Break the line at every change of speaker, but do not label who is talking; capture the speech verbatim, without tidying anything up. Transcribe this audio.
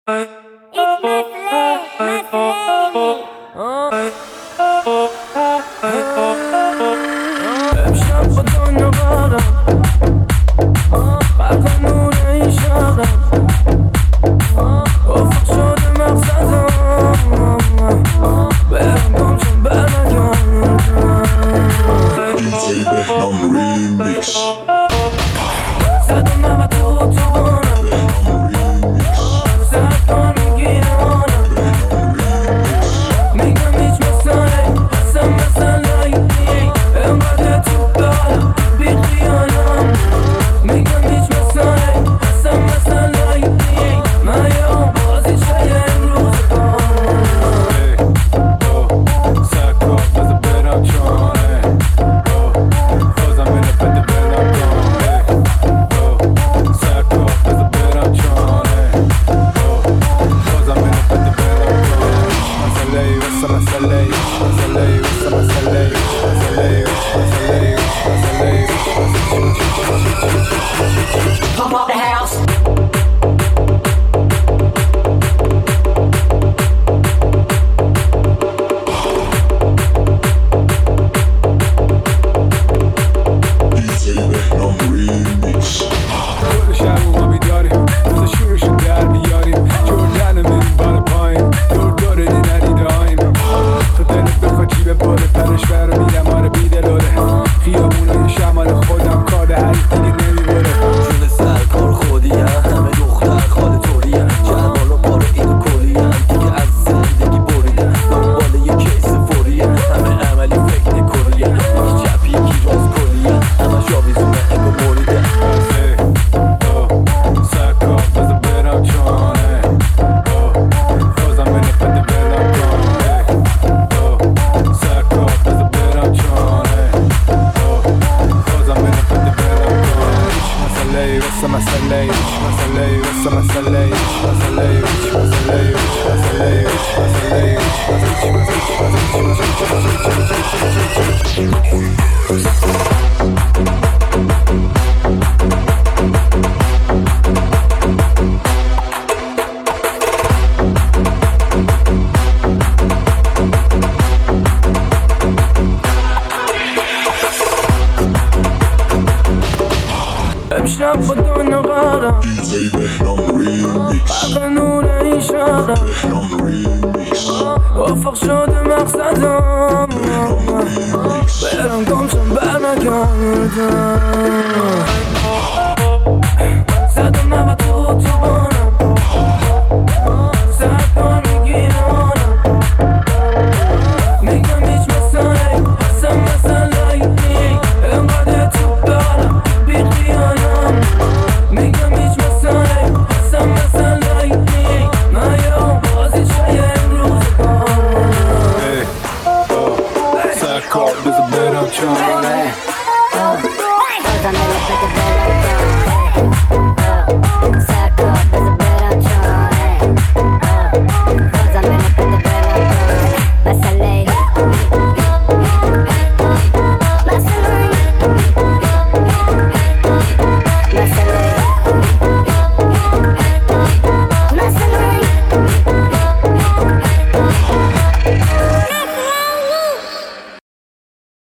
امشب با دنیا برم قلب نور این شهرم افق شده مقصدم برم گم چون برنگردم
دی جی بهنام ریمیکس
زدم همه تو اتوبانم سرد کن میگیرانم میگم هیچ مسئله هستم مسئله انقدر تو برم بی خیالم میگم هیچ مسئله هستم مسئله من یه بازی چه امروز
سکا بزا برم چانه بازم اینه بده برم گانه سکا بزا برم چانه بازم اینه بده برم گانه مسئله ای واسه مسئله ای مسئله ای واسه مسئله ای مسئله ای مسئله ای مسئله ای
Pump up the house.
دی جی بهنام ریمیکس
کل شب ما بیداریم روز شورشون در بیاریم جردن میریم بالا پایین دور دوره دی ندیده آیم تو دلت بخوا جیب باله پرش برو میرم آره بیدلوره خیابونای شمال خودم کار حریف دیگه نمیبره
جون سرکار خودی هم همه دختر خاله توری هم جل بالا پاره اینو کلی هم دیگه از زندگی بریدن دنبال یه کیس فوری هم همه عملی فکر نکلی هم یکی چپی یکی راز کلی هم همه شاویزونه انگو بریدن
سکا بزا برم چانه بازم اینه بده برم گانه سکا بزا برم چانه بازم اینه بده برم گانه هیچ مسئله ای واسه مسئله ای هیچ مسئله ای واسه مسئله ای هیچ مسئله ای هیچ مسئله ای هیچ مسئله ای هیچ مسئله ای هیچ مسئله ای
امشب با دنیا برم
دی جی بهنام ریمیکس
قلب نور این شهرم
بهنام ریمیکس
افق شده مقصدم برم گم چون برنگردم زدم همه تو اتوبانم سرد کن میگیرانم میگم هیچ مسئله هستم مسئله انقدر تو برم بی خیالم میگم هیچ مسئله هستم مسئله من یه بازی چه امروز
سکا بزا برم چانه
Cause I'm in a better